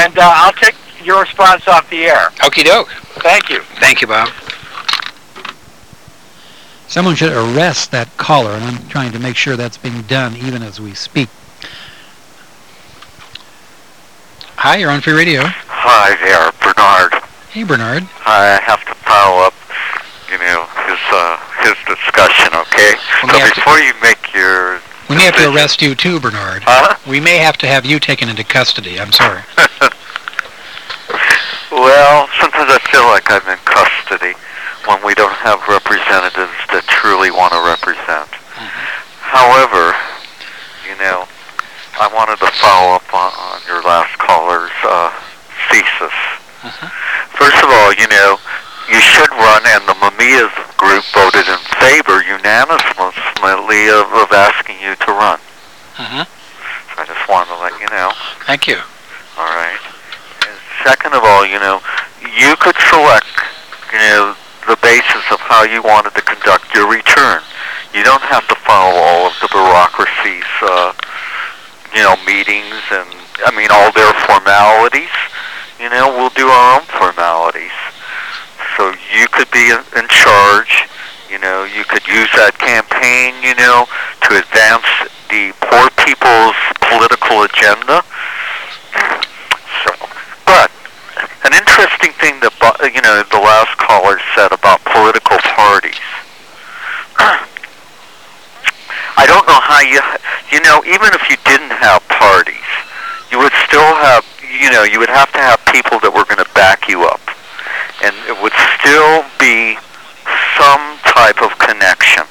And I'll take your response off the air. Okie doke. Thank you. Thank you, Bob. Someone should arrest that caller, and I'm trying to make sure that's being done even as we speak. Hi, you're on Free Radio. Hi there, Bernard. Hey, Bernard. I have to follow up, his discussion, okay? So before you make your We may have to arrest you too, Bernard. Huh? We may have to have you taken into custody. I'm sorry. Well, sometimes I feel like I'm in custody when we don't have representatives that truly want to represent. However, I wanted to follow up on your last caller's thesis. First of all, you should run, and the Mamiya group voted in favor unanimously of asking you to run. So I just wanted to let you know. Thank you. All right. And second of all, you could select, the basis of how you wanted to conduct your return. You don't have to follow all of the bureaucracy's, meetings and, all their formalities. We'll do our own formalities. So you could be in charge. You could use that campaign, to advance the poor people's political agenda. So, but an interesting thing that, the last caller said about political parties. I don't know how even if you didn't have parties, you would still have, you would have to have people that were going to back you up. And it would still be some type of connection.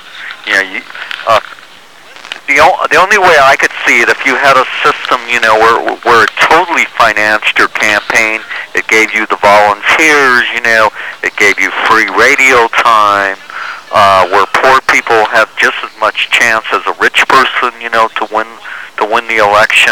The only way I could see it, if you had a system, where it totally financed your campaign, it gave you the volunteers, it gave you free radio time, where poor people have just as much chance as a rich person, to win the election.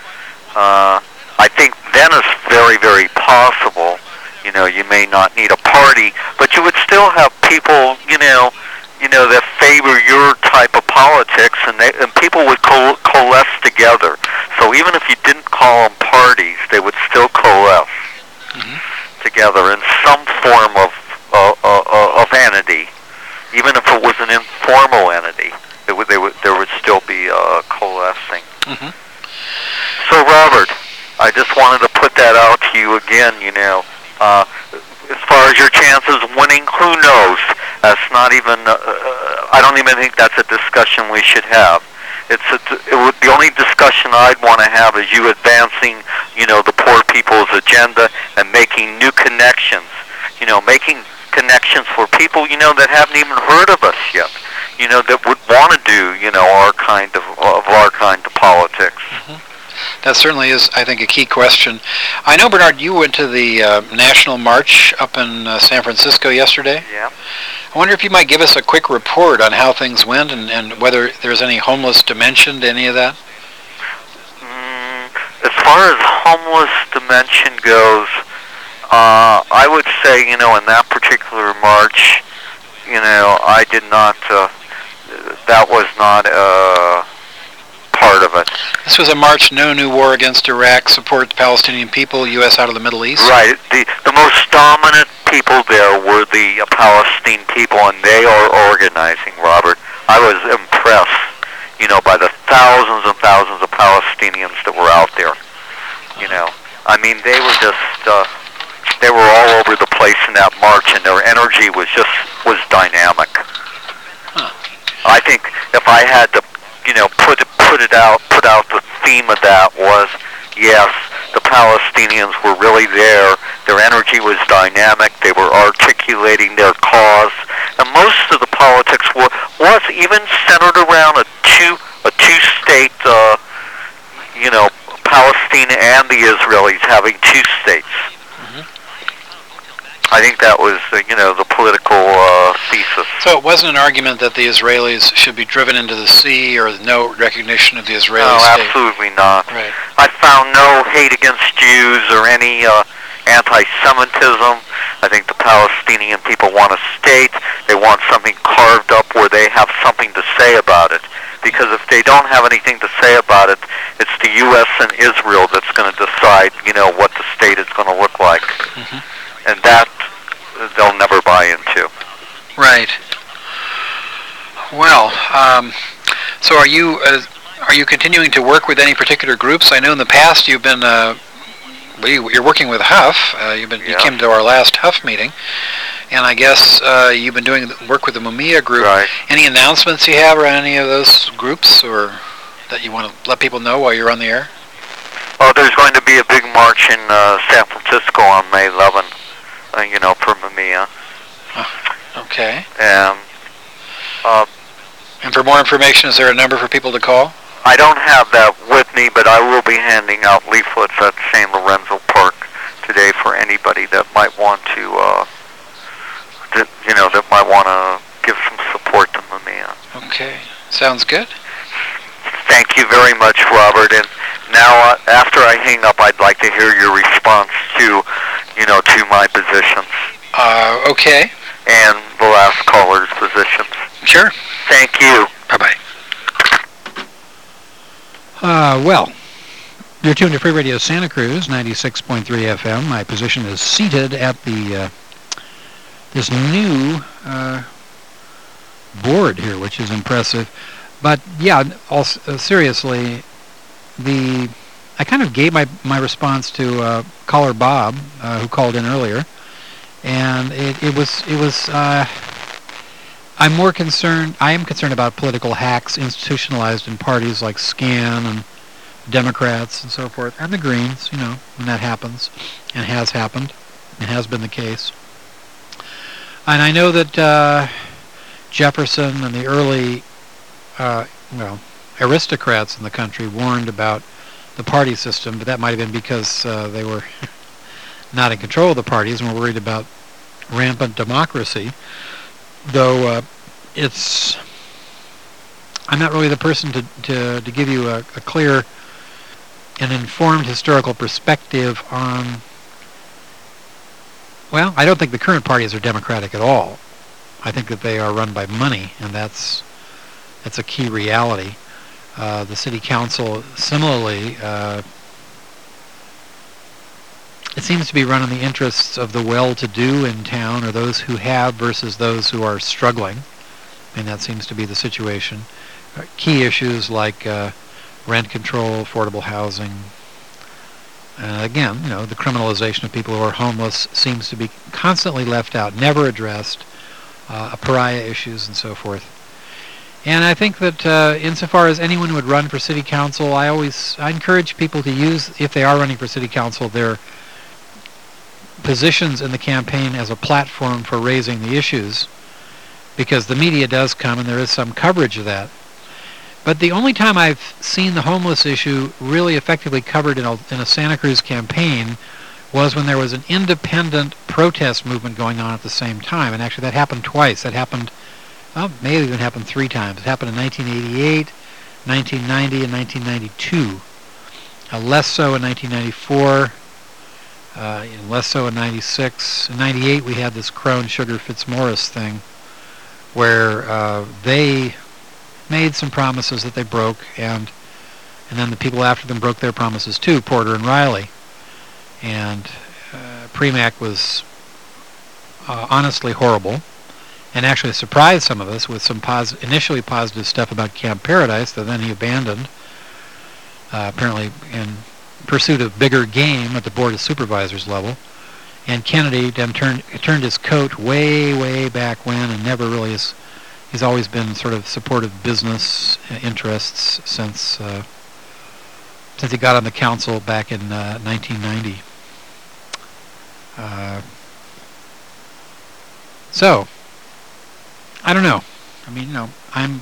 I think then it's very, very possible. You may not need a party, but you would still have people, that favor your type of politics, and people would coalesce together. So even if you didn't call them parties, they would still coalesce together in some form of entity, even if it was an informal entity. There would still be coalescing. So Robert, I just wanted to put that out to you again. As far as your chances of winning, who knows? That's not even. I don't even think that's a discussion we should have. The only discussion I'd want to have is you advancing, the poor people's agenda and making new connections. Making connections for people, that haven't even heard of us yet. That would want to do, our kind of politics. That certainly is, I think, a key question. I know, Bernard, you went to the National March up in San Francisco yesterday. Yeah. I wonder if you might give us a quick report on how things went and whether there's any homeless dimension to any of that. As far as homeless dimension goes, I would say, in that particular march, I did not, that was not part of it. This was a march, No New War Against Iraq, Support the Palestinian People, U.S. out of the Middle East. Right. The most dominant people there were the Palestinian people, and they are organizing, Robert. I was impressed, by the thousands and thousands of Palestinians that were out there. They were just, they were all over the place in that march, and their energy was dynamic. I think if I had to, put out the theme of that was, yes, the Palestinians were really there. Their energy was dynamic. They were articulating their cause, and most of the politics was even centered around a two-state, Palestine and the Israelis having two states. I think that was, the political thesis. So it wasn't an argument that the Israelis should be driven into the sea or no recognition of the Israeli state? No, absolutely not. Right. I found no hate against Jews or any anti-Semitism. I think the Palestinian people want a state. They want something carved up where they have something to say about it. Because if they don't have anything to say about it, it's the U.S. and Israel that's going to decide, what the state is going to look like. And that they'll never buy into. Right. Well, so are you continuing to work with any particular groups? I know in the past you've been you're working with Huff. You came to our last Huff meeting, and I guess you've been doing work with the Mumia group. Right. Any announcements you have around any of those groups, or that you want to let people know while you're on the air? Oh, there's going to be a big march in San Francisco on May 11th. For Mumia. Okay. And for more information, is there a number for people to call? I don't have that with me, but I will be handing out leaflets at San Lorenzo Park today for anybody that might want to, that might want to give some support to Mumia. Okay. Sounds good. Thank you very much, Robert. And now, after I hang up, I'd like to hear your response to, to my positions. Okay. And the last caller's positions. Sure. Thank you. Bye-bye. Well, you're tuned to Free Radio Santa Cruz, 96.3 FM. My position is seated at the this new board here, which is impressive. But yeah, seriously, I kind of gave my response to caller Bob, who called in earlier, and it was. I am concerned about political hacks institutionalized in parties like SCAN and Democrats and so forth, and the Greens, when that happens, and has happened, and has been the case. And I know that Jefferson and the early, aristocrats in the country warned about the party system, but that might have been because they were not in control of the parties and were worried about rampant democracy. Though I'm not really the person to give you a clear and informed historical perspective on. Well, I don't think the current parties are democratic at all. I think that they are run by money, and that's a key reality. The city council, similarly, it seems to be run in the interests of the well-to-do in town, or those who have versus those who are struggling. And that seems to be the situation. Key issues like rent control, affordable housing. Again, the criminalization of people who are homeless seems to be constantly left out, never addressed. Pariah issues and so forth. And I think that insofar as anyone would run for city council, I encourage people to use, if they are running for city council, their positions in the campaign as a platform for raising the issues, because the media does come and there is some coverage of that. But the only time I've seen the homeless issue really effectively covered in a Santa Cruz campaign was when there was an independent protest movement going on at the same time. And actually that happened twice. That happened, may have even happened 3 times. It happened in 1988, 1990, and 1992. Less so in 1994. And less so in 96. In 98 we had this Crone Sugar Fitzmaurice thing where they made some promises that they broke, and then the people after them broke their promises too, Porter and Riley. And Premack was honestly horrible, and actually surprised some of us with some initially positive stuff about Camp Paradise that then he abandoned, apparently in pursuit of bigger game at the Board of Supervisors level. And Kennedy then turned his coat way back when, and never really has. He's always been sort of supportive business interests since he got on the council back in 1990. So, I don't know. I mean, I'm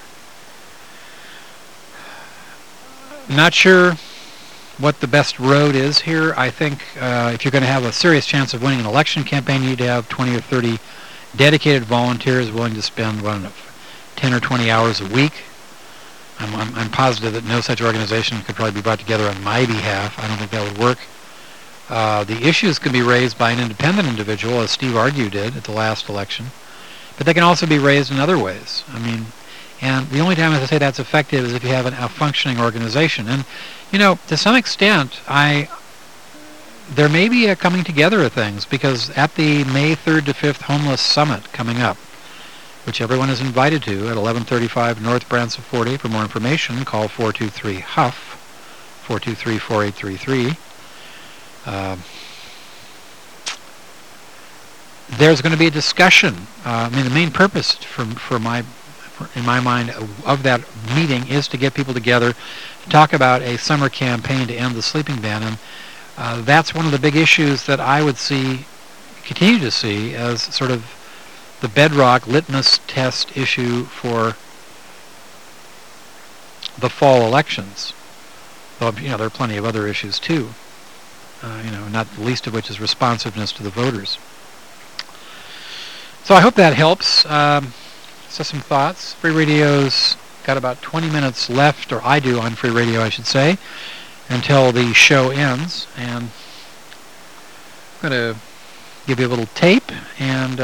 not sure what the best road is here. I think if you're going to have a serious chance of winning an election campaign, you need to have 20 or 30 dedicated volunteers willing to spend 10 or 20 hours a week. I'm positive that no such organization could probably be brought together on my behalf. I don't think that would work. The issues can be raised by an independent individual, as Steve Argue did at the last election, but they can also be raised in other ways. I mean, And the only time, as I say, that's effective is if you have a functioning organization. And, to some extent, there may be a coming together of things, because at the May 3rd to 5th Homeless Summit coming up, which everyone is invited to at 1135 North Branson 40. For more information, call 423-HUFF, 423-4833. There's going to be a discussion. The main purpose in my mind, of that meeting is to get people together to talk about a summer campaign to end the sleeping ban. And that's one of the big issues that I would continue to see as sort of the bedrock litmus test issue for the fall elections. Though, there are plenty of other issues too. Not the least of which is responsiveness to the voters. So I hope that helps. So some thoughts. Free Radio's got about 20 minutes left, or I do on Free Radio, I should say, until the show ends. And I'm going to give you a little tape, and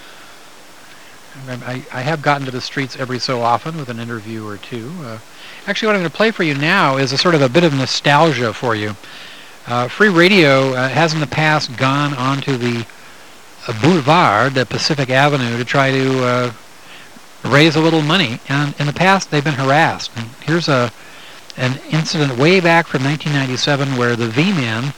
I have gotten to the streets every so often with an interview or two. Actually, what I'm going to play for you now is a sort of a bit of nostalgia for you. Free Radio has in the past gone onto the boulevard, Pacific Avenue, to try to raise a little money. And in the past, they've been harassed. And here's an incident way back from 1997 where the V-Men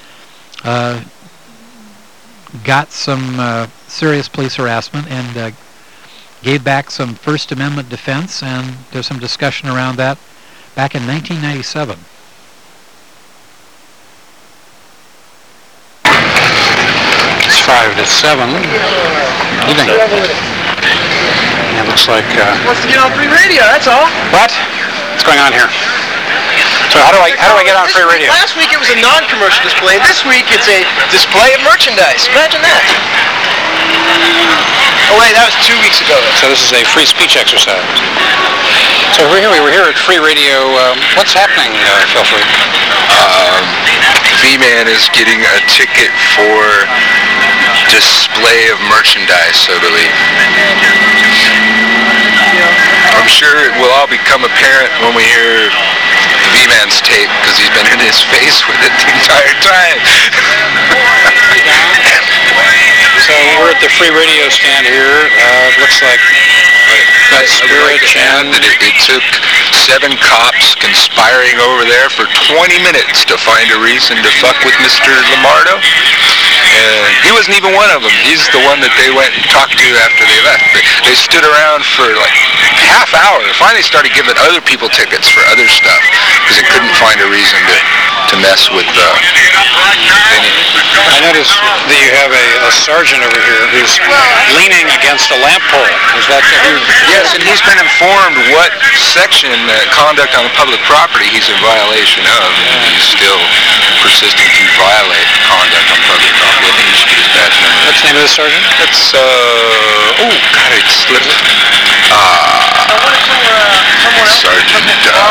got some serious police harassment and gave back some First Amendment defense, and there's some discussion around that back in 1997. It's 5 to 7. Evening. It looks like... Wants to get on Free Radio, that's all. What? What's going on here? So how do I get on Free Radio? Last week it was a non-commercial display. This week it's a display of merchandise. Imagine that. Oh wait, that was 2 weeks ago. So this is a free speech exercise. So we're here at Free Radio. What's happening, Phil Fleet? V-Man is getting a ticket for display of merchandise, I believe. I'm sure it will all become apparent when we hear V-Man's tape, because he's been in his face with it the entire time. So we're at the Free Radio stand here. It looks like Spirit and... It took 7 cops conspiring over there for 20 minutes to find a reason to fuck with Mr. Lamardo. And he wasn't even one of them. He's the one that they went and talked to after they left. They stood around for like half hour. Finally started giving other people tickets for other stuff because they couldn't find a reason to mess with I noticed that you have a sergeant over here who's leaning against a lamp pole. Is that Yes, and he's been informed what section conduct on the public property he's in violation of. And he's still persisting to violate conduct on public property. I think he should get his badge number. What's the name of the sergeant? That's oh God, it slipped. Sergeant.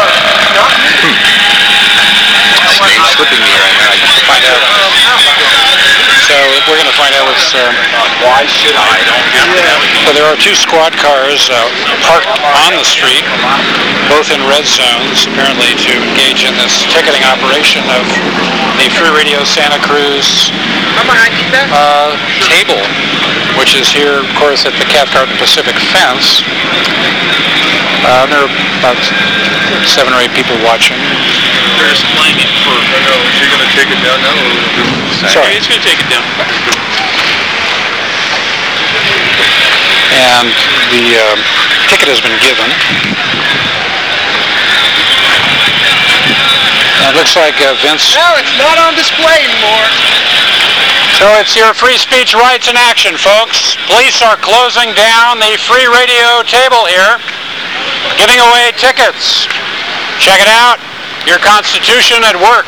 His name's slipping me right now. I can find out. So we're going to find out what's... Why should I? Well, there are 2 squad cars parked on the street, both in red zones, apparently to engage in this ticketing operation of the Free Radio Santa Cruz table, which is here, of course, at the Cathcart and Pacific fence. There are about 7 or 8 people watching. They're supplying it for... Is he going to take it down now? Sorry. He's going to take it down. And the ticket has been given. And it looks like Vince... No, it's not on display anymore. So it's your free speech rights in action, folks. Police are closing down the Free Radio table here, giving away tickets. Check it out. Your Constitution at work.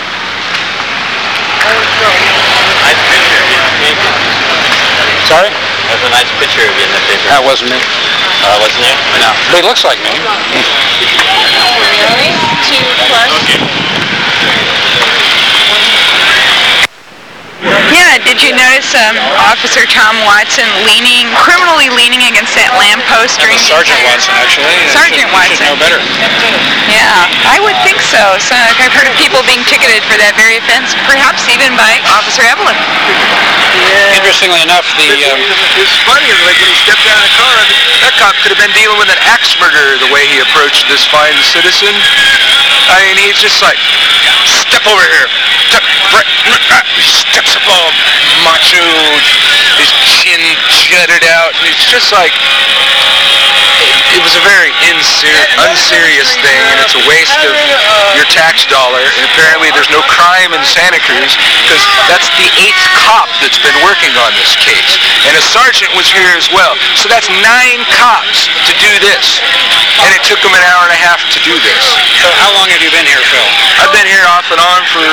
Nice picture of you in the paper. Sorry? That's a nice picture of you in the paper. That wasn't me. Wasn't you? No. But he looks like me. Really? 2 plus? Okay. Yeah, Did you notice Officer Tom Watson criminally leaning against that lamppost during Sergeant Watson, actually. Sergeant Watson. Should know better. Yeah, I would think so. So I've heard of people being ticketed for that very offense, perhaps even by Officer Evelyn. Yeah. Interestingly enough, It's funny, like when he stepped out of the car, that cop could have been dealing with an axe murderer the way he approached this fine citizen. I mean, he's just like, step over here. He steps up all macho, his chin jutted out, and it's just like, it was a very unserious thing, and it's a waste of your tax dollar, and apparently there's no crime in Santa Cruz, because that's the 8th cop that's been working on this case, and a sergeant was here as well, so that's 9 cops to do this, and it took them an hour and a half to do this. So how long have you been here, Phil? I've been here off and on for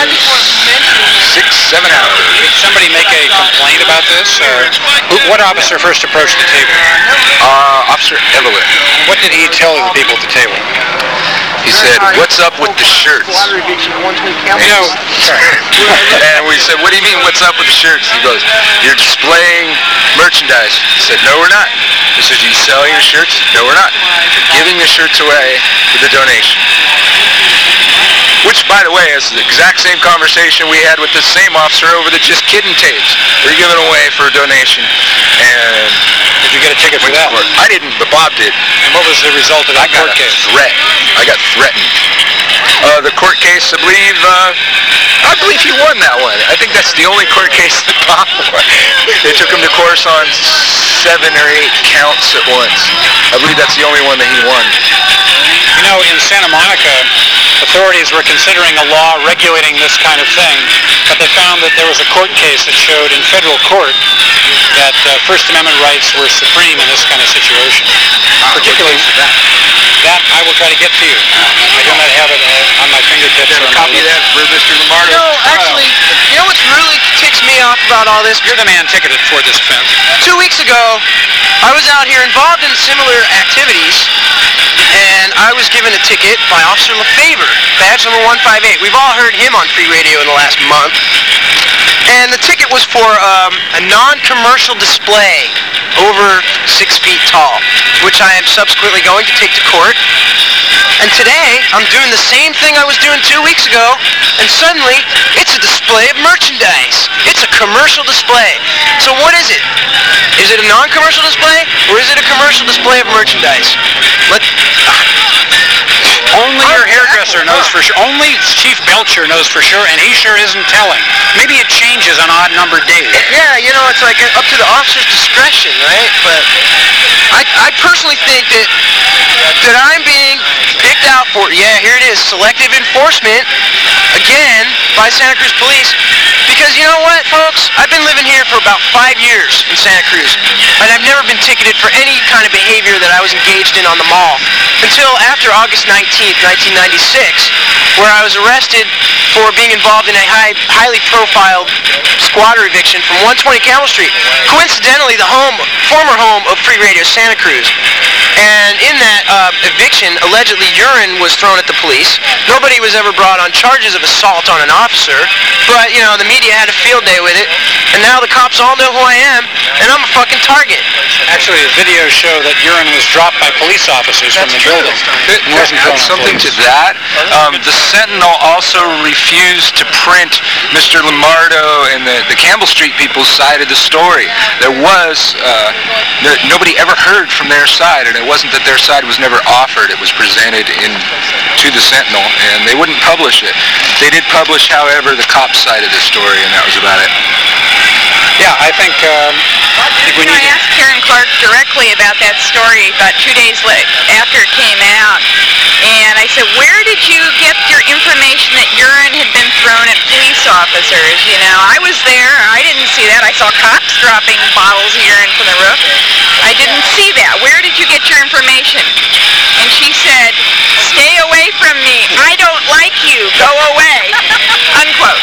6-7 hours. Did somebody make a complaint about this? What officer first approached the table? Officer Evelyn. What did he tell the people at the table? He said, "What's up with the shirts?" You know, and we said, "What do you mean, what's up with the shirts?" He goes, "You're displaying merchandise." He said, "No, we're not." He said, "You selling your shirts?" "No, we're not. We're giving the shirts away with a donation." Which, by the way, is the exact same conversation we had with the same officer over the Just Kidding tapes. We're giving away for a donation. And did you get a ticket for that? I didn't, but Bob did. And what was the result of that court case? I got threatened. The court case, I believe he won that one. I think that's the only court case that Bob won. They took him to court on 7 or 8 counts at once. I believe that's the only one that he won. You know, in Santa Monica, authorities were considering a law regulating this kind of thing, but they found that there was a court case that showed in federal court that First Amendment rights were supreme in this kind of situation. Particularly that I will try to get to you. I do not have it on my fingertips. You have a copy of that for Mr. Lamardo? No, actually, you know what really ticks me off about all this? You're the man ticketed for this offense. 2 weeks ago, I was out here involved in similar activities, and I was given a ticket by Officer LaFavor, badge number 158. We've all heard him on free radio in the last month. And the ticket was for a non-commercial display over 6 feet tall, which I am subsequently going to take to court. And today, I'm doing the same thing I was doing 2 weeks ago, and suddenly, it's a display of merchandise. It's a commercial display. So what is it? Is it a non-commercial display, or is it a commercial display of merchandise? Only your hairdresser knows for sure. Only Chief Belcher knows for sure, and he sure isn't telling. Maybe it changes on odd-numbered days. Yeah, you know, it's like up to the officer's discretion, right? But I personally think that I'm being picked out for, yeah, here it is, selective enforcement, again, by Santa Cruz Police. Because you know what, folks? I've been living here for about 5 years in Santa Cruz, and I've never been ticketed for any kind of behavior that I was engaged in on the mall until after August 19th, 1996, where I was arrested for being involved in a highly profiled squatter eviction from 120 Camel Street, coincidentally the former home of Free Radio Santa Cruz. And in that eviction, allegedly urine was thrown at the police. Nobody was ever brought on charges of assault on an officer, but, you know, the media had a field day with it, and now the cops all know who I am, and I'm a fucking target. Actually, the videos show that urine was dropped by police officers from the building. Something to that. The Sentinel also refused to print Mr. Lamardo and the Campbell Street people's side of the story. There was, nobody ever heard from their side, and it wasn't that their side was never offered. It was presented to the Sentinel, and they wouldn't publish it. They did publish, however, the cop's side of the story, and that was about it. Yeah, I think we need I asked Karen Clark directly about that story about 2 days after it came out, and I said, where did you get your information that urine had been thrown at police officers? You know, I was there. I didn't see that. I saw cops dropping bottles of urine from the roof. I didn't see that. Where did you get your information? And she said, stay away from me. I don't like you. Go away. Unquote.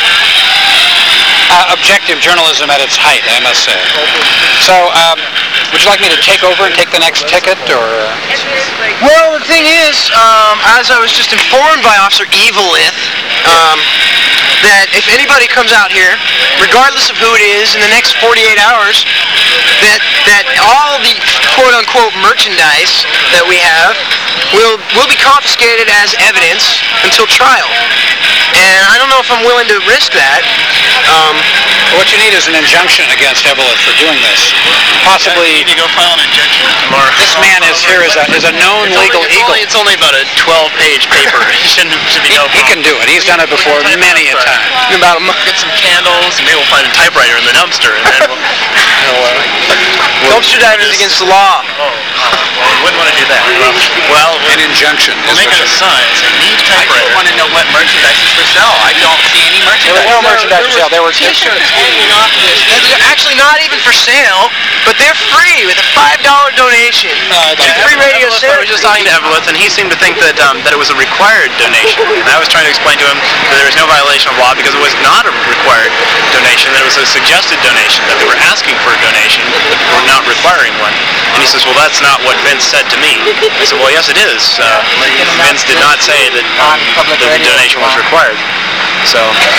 Objective journalism at its height, I must say. So, would you like me to take over and take the next ticket, or? Well, the thing is, as I was just informed by Officer Evelith, that if anybody comes out here, regardless of who it is, in the next 48 hours, that all the quote-unquote merchandise that we have will be confiscated as evidence until trial. And I don't know if I'm willing to risk that. What you need is an injunction against Eveleth for doing this. Possibly. You need to go file an injunction tomorrow. This man is here as a known legal eagle. It's only about a 12-page paper. Should be no problem. He can do it. He's done it before many a time. About a month. Get some candles, and maybe we'll find a typewriter in the dumpster, and then Dumpster diving is against the law. well, we wouldn't want to do that. Well, An injunction. we'll make it a sign. Say, need typewriter. I want to know what merchandise is for sale. I don't see any merchandise. There was no merchandise for sale. There were T-shirts hanging off of this. They're actually not even for sale, but they're free with a $5 donation to Free Radio Santa I was just talking to Eveleth, and he seemed to think that it was a required donation. And I was trying to explain to him that there was no violation of law because it was not a required donation, that it was a suggested donation, that they were asking for a donation, but were not requiring one. And he says, well, that's not what Vince said to me. I said, well, yes, it is. Vince did not say that the donation was required. So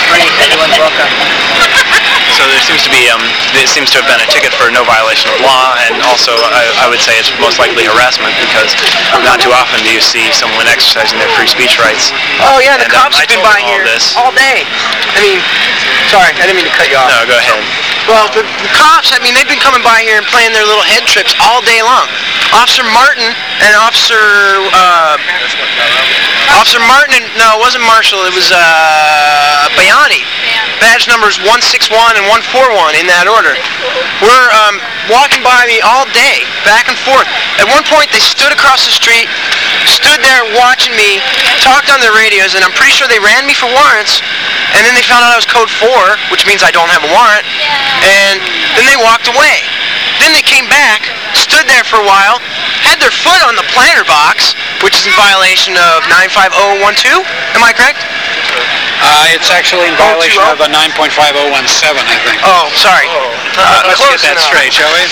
there seems to be, it seems to have been a ticket for no violation of law, and also I would say it's most likely harassment because not too often do you see someone exercising their free speech rights. Oh yeah, the And, cops I have been told by him all here this. all day. I mean, sorry, I didn't mean to cut you off. No, go ahead. Well, the cops, I mean, they've been coming by here and playing their little head trips all day long. Officer Martin and Officer Martin, and, no, it wasn't Marshall, it was Bayani. Badge numbers 161 and 141 in that order. Were walking by me all day, back and forth. At one point, they stood across the street, stood there watching me, talked on their radios, and I'm pretty sure they ran me for warrants. And then they found out I was code 4, which means I don't have a warrant. And then they walked away. Then they came back, stood there for a while, had their foot on the planter box, which is in violation of 95012. Am I correct? It's actually in violation of 9.5017, I think. Oh, sorry. Let's get that straight, shall we?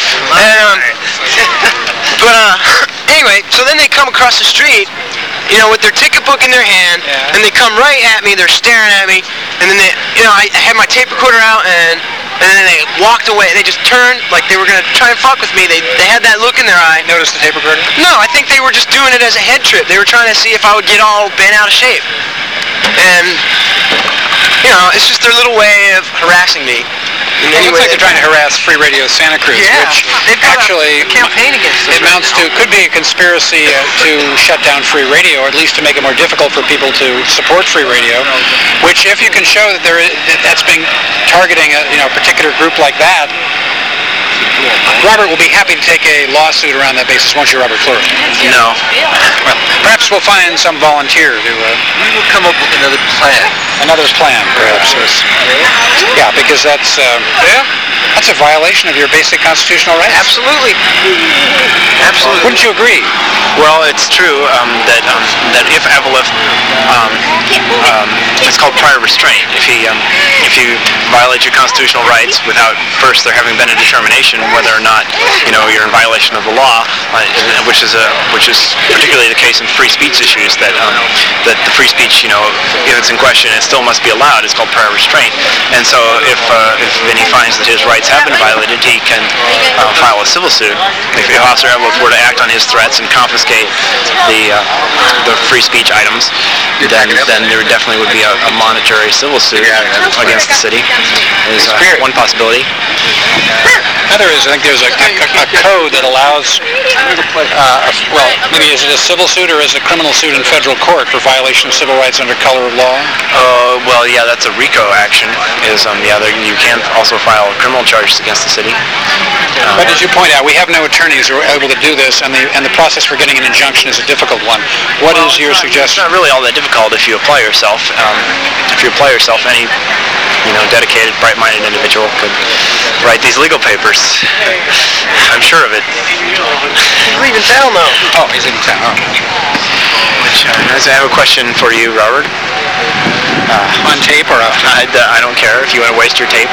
Anyway, so then they come across the street, you know, with their ticket book in their hand, and they come right at me. They're staring at me, and then they, you know, I had my tape recorder out, and then they walked away. They just turned like they were gonna try and fuck with me. They had that look in their eye. Notice the tape recorder? No, I think they were just doing it as a head trip. They were trying to see if I would get all bent out of shape, and you know, it's just their little way of harassing me. It looks like they're trying to harass Free Radio Santa Cruz, which actually a campaign against us. It amounts to, could be a conspiracy to shut down free radio, or at least to make it more difficult for people to support free radio, which if you can show that that's being targeting a particular group like that, Robert will be happy to take a lawsuit around that basis, won't you, Robert Fleury? No. Well, perhaps we'll find some volunteer to... We will come up with another plan. Another plan, perhaps. Yeah, because that's a violation of your basic constitutional rights. Absolutely. Absolutely. Wouldn't you agree? Well, it's true that if Eveleth, it's called prior restraint. If you violate your constitutional rights without first there having been a determination whether or not you're in violation of the law, which is particularly the case in free speech issues, that the free speech, if it's in question, it still must be allowed. It's called prior restraint. And so if Vinny finds that his rights have been violated, he can file a civil suit. If Officer Eveleth were to act on his threats and confiscate the free speech items, then there definitely would be a monetary civil suit against the city. Is one possibility. Another is, I think there's a code that allows, maybe is it a civil suit or is it a criminal suit in federal court for violation of civil rights under color of law? Well, yeah, that's a RICO action. You can also file criminal charges against the city. But as you point out, we have no attorneys who are able to do this, and the process for getting an injunction is a difficult one. What is your suggestion? It's not really all that difficult if you apply yourself. Any dedicated, bright-minded individual could write these legal papers. I'm sure of it. He's leaving town, though. Oh, he's leaving town. I have a question for you, Robert. On tape or off? I don't care if you want to waste your tape.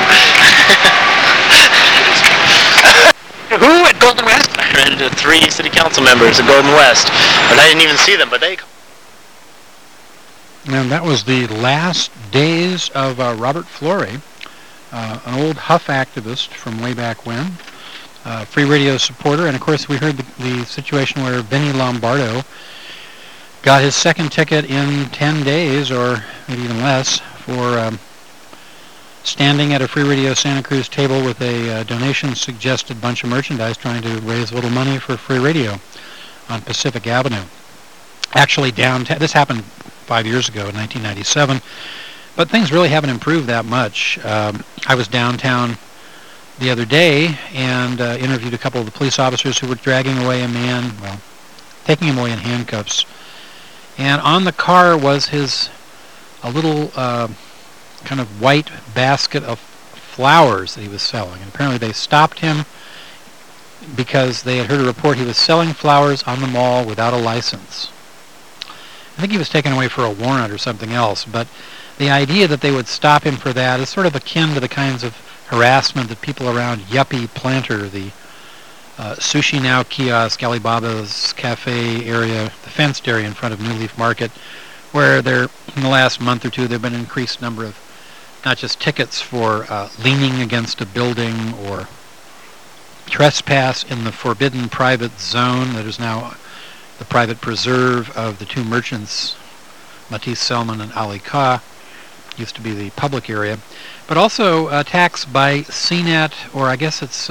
Who at Golden West? I ran into 3 city council members at Golden West, and I didn't even see them, but they... And that was the last days of Robert Florey, an old Huff activist from way back when, free radio supporter. And of course, we heard the situation where Vinny Lombardo got his second ticket in 10 days, or maybe even less, for standing at a Free Radio Santa Cruz table with a donation-suggested bunch of merchandise trying to raise a little money for free radio on Pacific Avenue. Actually, downtown, this happened 5 years ago in 1997, but things really haven't improved that much. I was downtown the other day and interviewed a couple of the police officers who were dragging away a man, well, taking him away in handcuffs. And on the car was a little kind of white basket of flowers that he was selling. And apparently they stopped him because they had heard a report he was selling flowers on the mall without a license. I think he was taken away for a warrant or something else, but the idea that they would stop him for that is sort of akin to the kinds of harassment that people around Yuppie Planter, the Sushi Now kiosk, Alibaba's cafe area, the fenced area in front of New Leaf Market, where there, in the last month or two, there have been an increased number of not just tickets for leaning against a building or trespass in the forbidden private zone that is now the private preserve of the two merchants, Matisse Selman and Ali Ka, used to be the public area, but also attacks by CNET, or I guess it's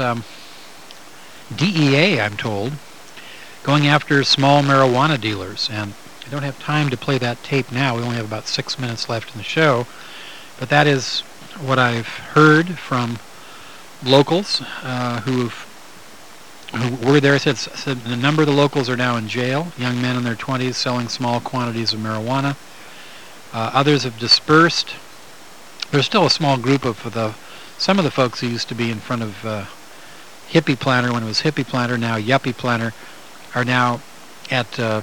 DEA, I'm told, going after small marijuana dealers. And I don't have time to play that tape now. We only have about 6 minutes left in the show. But that is what I've heard from locals who were there. Said a number of the locals are now in jail, young men in their 20s selling small quantities of marijuana. Others have dispersed. There's still a small group of some of the folks who used to be in front of Hippie Planter when it was Hippie Planter, now Yuppie Planter, are now at the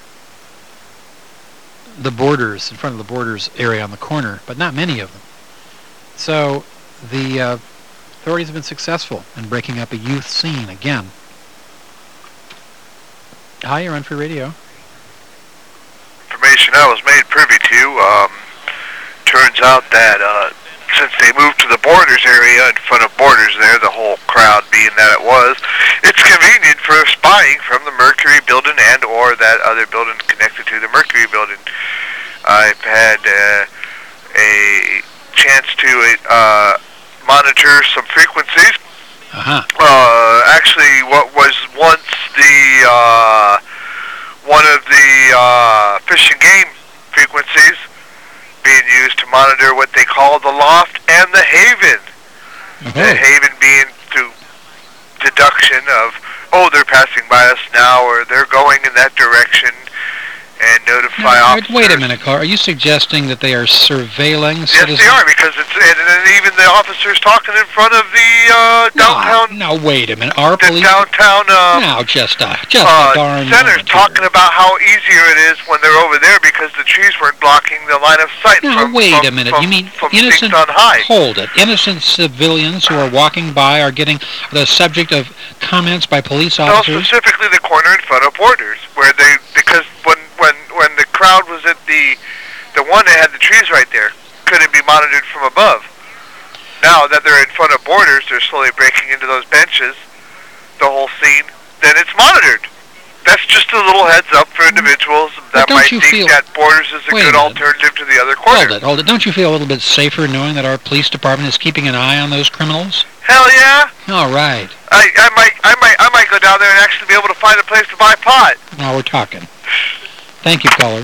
Borders, in front of the Borders area on the corner, but not many of them. So the authorities have been successful in breaking up a youth scene again. Hi, you're on Free Radio. Information I was made privy to, turns out that since they moved to the Borders area in front of Borders there, the whole crowd being that it was, it's convenient for spying from the Mercury building and or that other building connected to the Mercury building. I've had a chance to monitor some frequencies. Actually, what was once the one of the Fish and Game frequencies being used to monitor what they call the Loft and the Haven. The Haven being through deduction of, oh, they're passing by us now, or they're going in that direction, and notify officers. Wait a minute, Carl. Are you suggesting that they are surveilling citizens? Yes, they are, because it's and even the officers talking in front of the downtown. No, wait a minute. Our police. Downtown. Just a darn center's talking about how easier it is when they're over there because the trees weren't blocking the line of sight. Wait a minute. You mean innocent? On high. Hold it. Innocent civilians who are walking by are getting the subject of comments by police officers. No, specifically the corner in front of Borders, where because when the crowd was at the one that had the trees right there, couldn't be monitored from above. Now that they're in front of Borders, they're slowly breaking into those benches, the whole scene, then it's monitored. That's just a little heads up for individuals that might think that Borders is a good alternative to the other corner. Hold it. Don't you feel a little bit safer knowing that our police department is keeping an eye on those criminals? Hell yeah! All right. I might go down there and actually be able to find a place to buy pot. Now we're talking. Thank you, caller.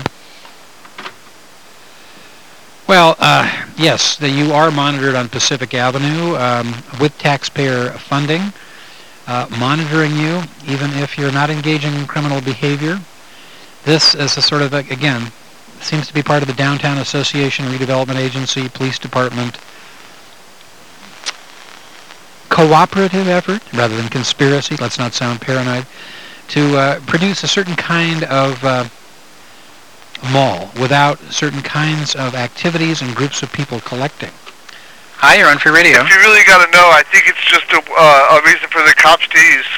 Well, yes, you are monitored on Pacific Avenue with taxpayer funding, monitoring you even if you're not engaging in criminal behavior. This is a sort of, again, seems to be part of the Downtown Association Redevelopment Agency, Police Department, cooperative effort, rather than conspiracy, let's not sound paranoid, to produce a certain kind of mall without certain kinds of activities and groups of people collecting. Hi, you're on Free Radio. If you really got to know, I think it's just a reason for the cops to use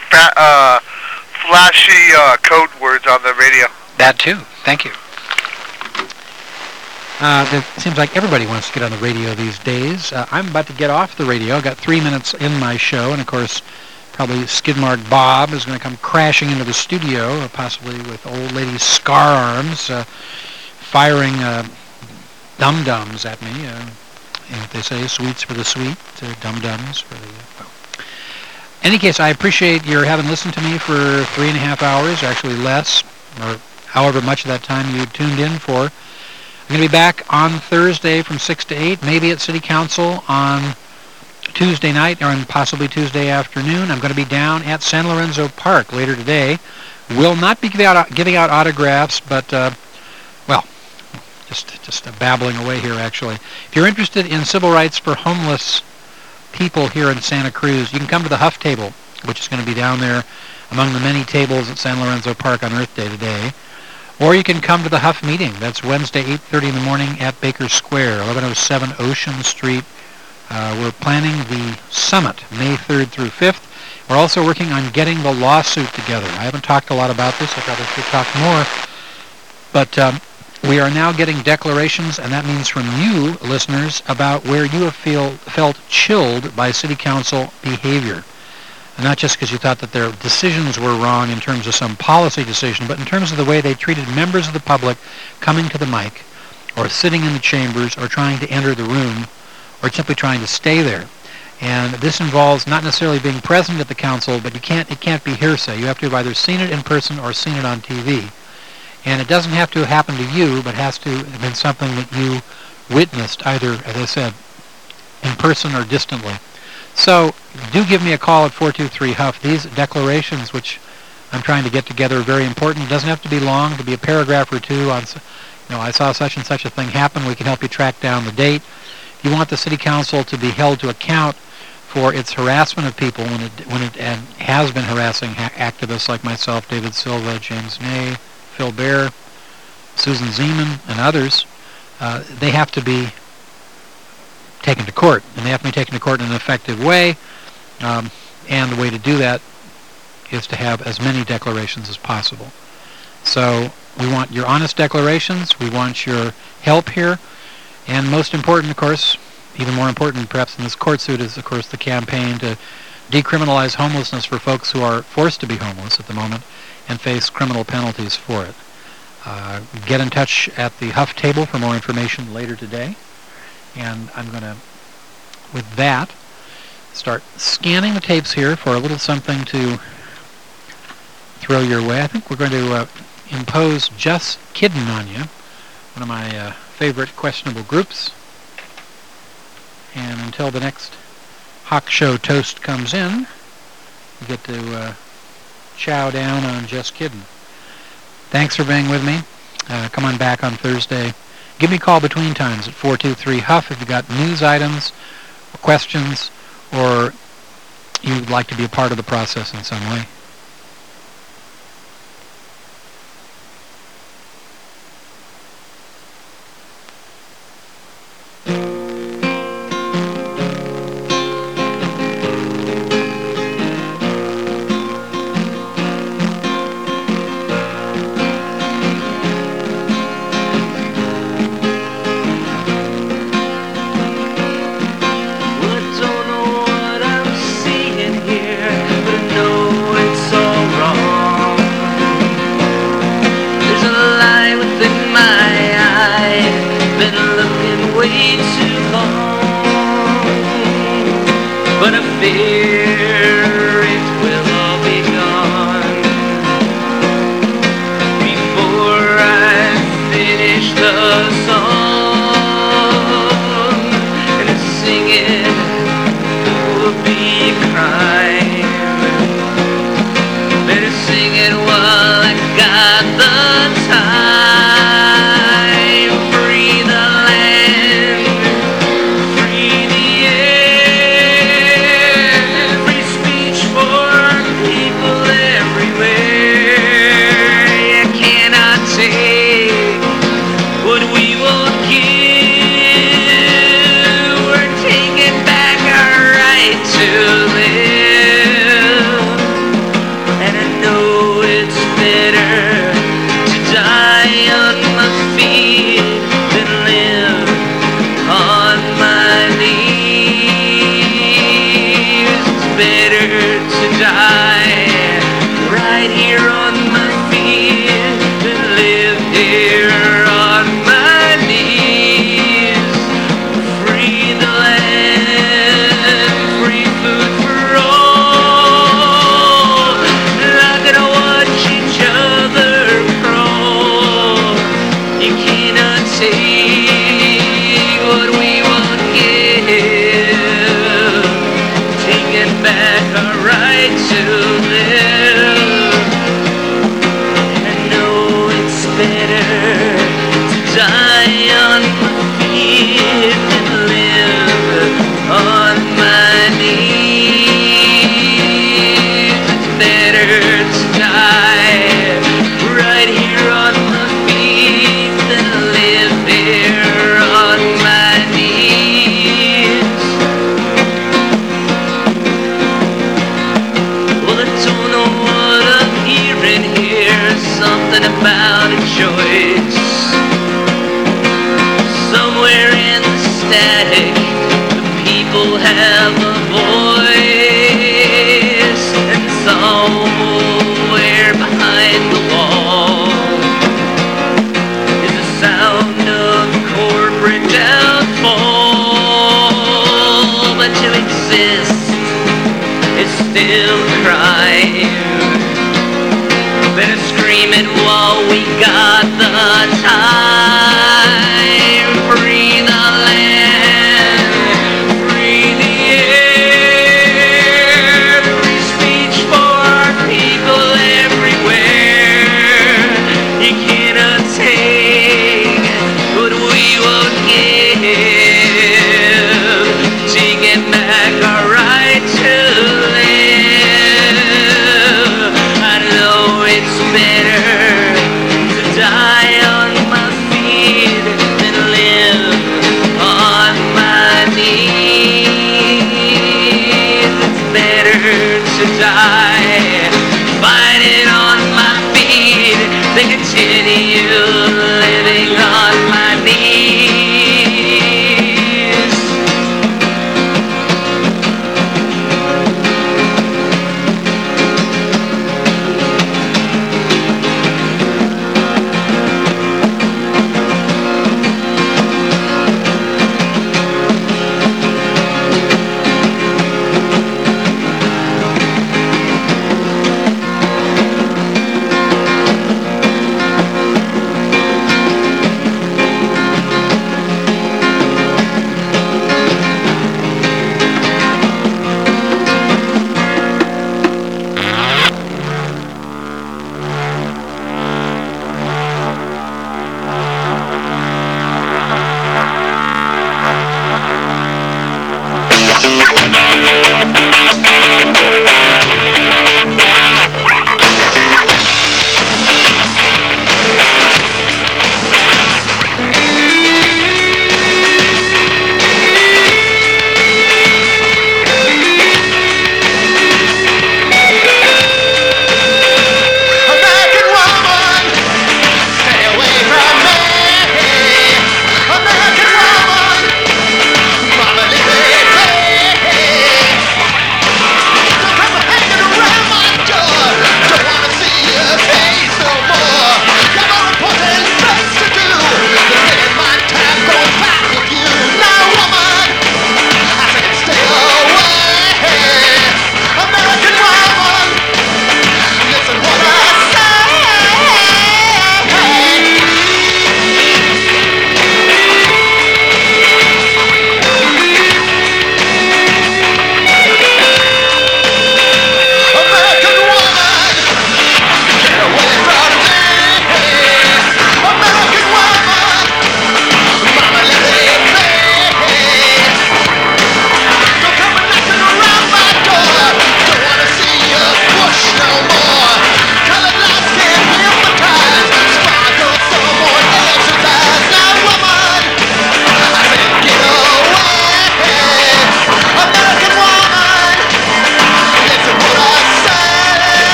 flashy code words on the radio. That too. Thank you. It seems like everybody wants to get on the radio these days. I'm about to get off the radio. I've got 3 minutes in my show, and of course, probably Skidmark Bob is going to come crashing into the studio, possibly with old lady Scar Arms, firing dum-dums at me. And they say sweets for the sweet, dum-dums for the... In any case, I appreciate your having listened to me for 3.5 hours, actually less, or however much of that time you tuned in for. I'm going to be back on Thursday from 6 to 8, maybe at City Council on Tuesday night or possibly Tuesday afternoon. I'm going to be down at San Lorenzo Park later today. Will not be giving out autographs, but, well, just babbling away here, actually. If you're interested in civil rights for homeless people here in Santa Cruz, you can come to the Huff Table, which is going to be down there among the many tables at San Lorenzo Park on Earth Day today. Or you can come to the Huff meeting. That's Wednesday, 8:30 in the morning at Baker Square, 1107 Ocean Street. We're planning the summit, May 3rd through 5th. We're also working on getting the lawsuit together. I haven't talked a lot about this. I probably should talk more. But we are now getting declarations, and that means from you, listeners, about where you have felt chilled by City Council behavior. And not just because you thought that their decisions were wrong in terms of some policy decision, but in terms of the way they treated members of the public coming to the mic, or sitting in the chambers, or trying to enter the room, or simply trying to stay there. And this involves not necessarily being present at the council, but it can't be hearsay. You have to have either seen it in person or seen it on TV. And it doesn't have to have happened to you, but has to have been something that you witnessed, either, as I said, in person or distantly. So do give me a call at 423-HUFF. These declarations, which I'm trying to get together, are very important. It doesn't have to be long. It could be a paragraph or two on, I saw such and such a thing happen. We can help you track down the date. If you want the City Council to be held to account for its harassment of people when it has been harassing activists like myself, David Silva, James Ney, Phil Baer, Susan Zeman, and others, they have to be taken to court, and they have to be taken to court in an effective way, and the way to do that is to have as many declarations as possible. So we want your honest declarations, we want your help here, and most important, of course, even more important perhaps in this court suit, is of course the campaign to decriminalize homelessness for folks who are forced to be homeless at the moment and face criminal penalties for it. Get in touch at the Huff Table for more information later today. And I'm going to, with that, start scanning the tapes here for a little something to throw your way. I think we're going to impose Just Kiddin' on you, one of my favorite questionable groups. And until the next Hawk Show toast comes in, we get to chow down on Just Kiddin'. Thanks for being with me. Come on back on Thursday. Give me a call between times at 423-HUFF if you've got news items or questions, or you'd like to be a part of the process in some way. Don't know what I'm seeing here, but I know it's You cannot take what we won't give. Taking back our right to live. I know it's better to die on my feet than live on my knees. It's better to die right here on my feet than live there on my knees. Well, I don't know what I'm hearing here. Something about a choice. Somewhere in the static, the people have a voice. And somewhere behind the wall is the sound of corporate downfall. But to exist is still a crime. Better scream it while we got the time. Free the land, free the air, free speech for our people everywhere. You cannot take what we won't give. Taking back our right to live. I know it's better to die on my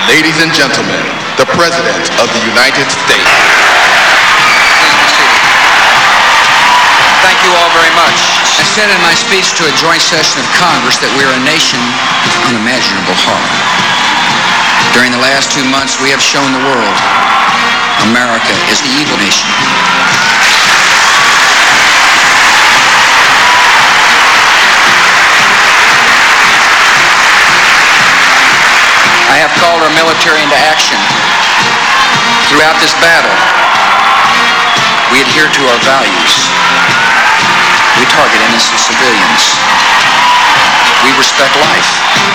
Ladies and gentlemen, the President of the United States. Thank you all very much. I said in my speech to a joint session of Congress that we are a nation with unimaginable horror. During the last 2 months, we have shown the world America is the evil nation. I have called our military into action. Throughout this battle, we adhere to our values. We target innocent civilians. We respect life.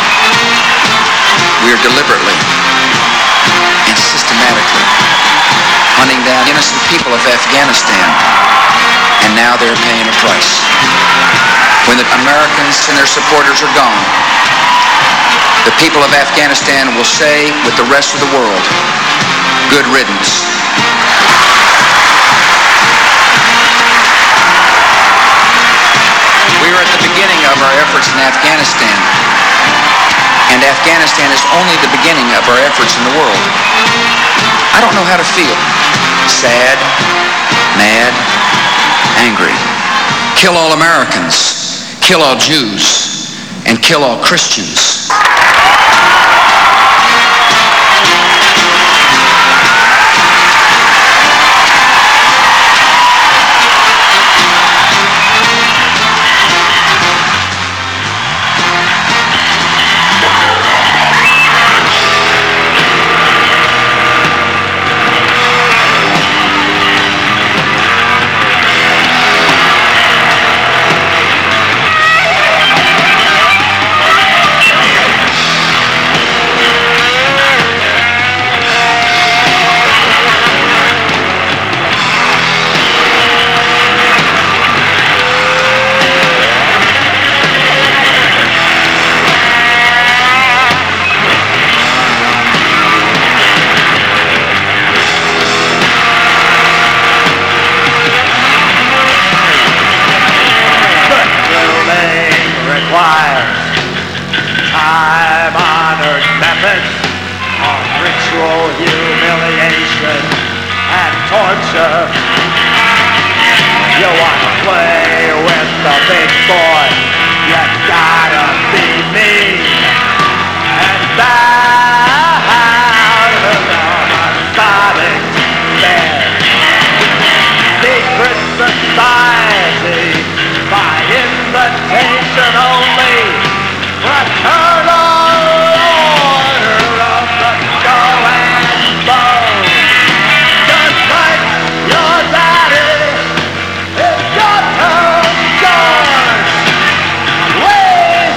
We are deliberately and systematically hunting down innocent people of Afghanistan, and now they're paying a price. When the Americans and their supporters are gone, the people of Afghanistan will say with the rest of the world, good riddance. We are at the beginning of our efforts in Afghanistan, and Afghanistan is only the beginning of our efforts in the world. I don't know how to feel. Sad, mad, angry. Kill all Americans, kill all Jews, and kill all Christians. Way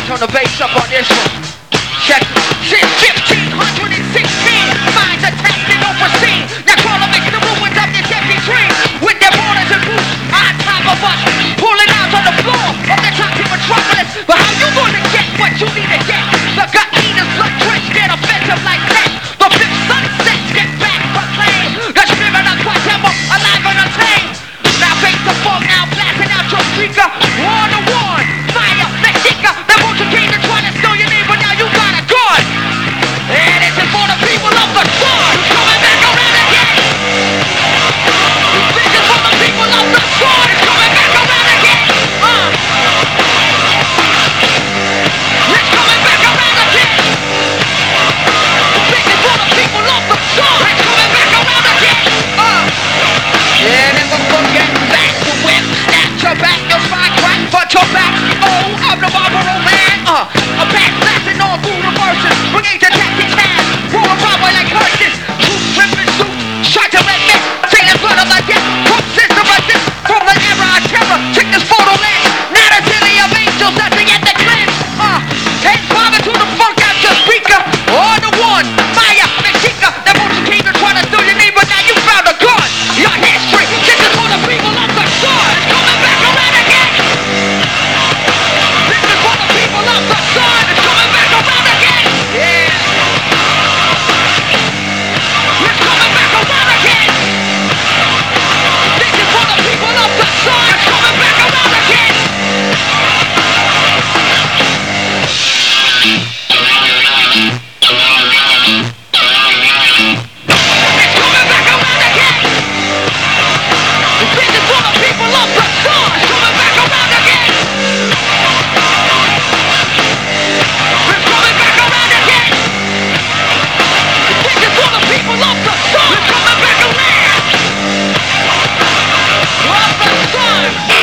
turn the bass up on this one. Check it. Since 1516, minds attacked and overseen. Now call them making the ruins of this empty dream. With their borders and boots on top of us, pulling out on the floor of the toxic metropolis. But how you gonna get what you need to get? The gut eaters look drenched, get offensive like that. The fifth sunset, get back proclaim. The spirit of Quatemma, alive and untamed. Now face the fog, now blasting out your speaker. War to war, fire, Mexica. The motion came to try to steal your name, but now you got a gun. And this is for the people of the sun. Coming back around again. This is for the people of the sun. It's coming back around again. It's coming back around again. This is for the people of the sun. It's coming back around again. Yeah, this is for getting back to whip. Snap your back, your spine crack, but your back. Oh, I'm the Marlboro man. A back blasting on through reverses. Brigade to tactics hands. Roll a Broadway like hearses. Truth ripping suit. Shot to red men. Taking blood of the death. From sister resist. From the era of terror. Check this photo lens. Not a city of angels at the cleanse. Ain't bothered to the funk out your speaker. Or the one. Fire. Mexica. That motion came to try to steal your name, but now you found a gun. Your history. This is for the people of the sun. It's coming back around again. This is for the people of the sun. It's coming back around again. Yeah. It's coming back around again. This is for the people of the sun. It's coming back around again. It's coming back around again. This is for the people of the sun. It's coming back around again. It's coming back around again. This is for the people of the sun. It's coming back around. Of the sun.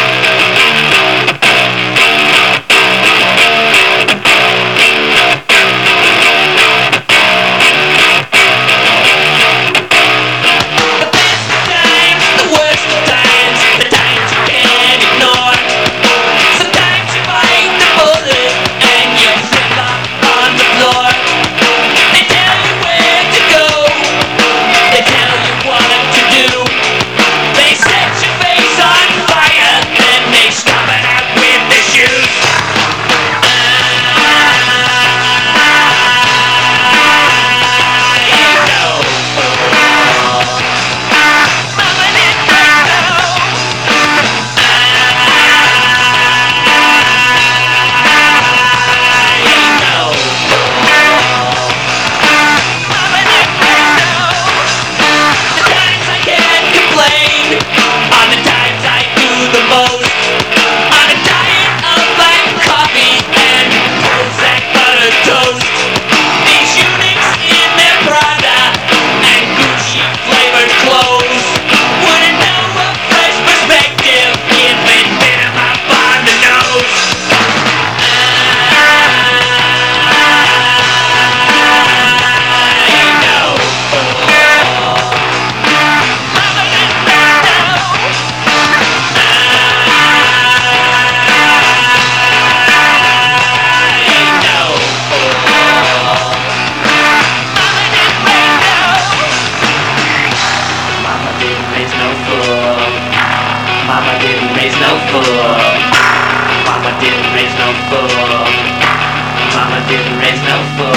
The worst of times, the times you can't ignore. Sometimes you bite the bullet and you slip on the floor. They tell you where to go, they tell you what to do. They set your face on fire, then they stomp it out with their shoes. The times I can't complain, on the times I do the most. On a diet of black coffee and Prozac buttered toast. These eunuchs in their Prada and Gucci flavored clothes wouldn't know a fresh perspective if they'd been them up on the nose. Mama didn't raise no fool. Mama didn't raise no fool. Mama didn't raise no fool. Mama didn't raise no fool.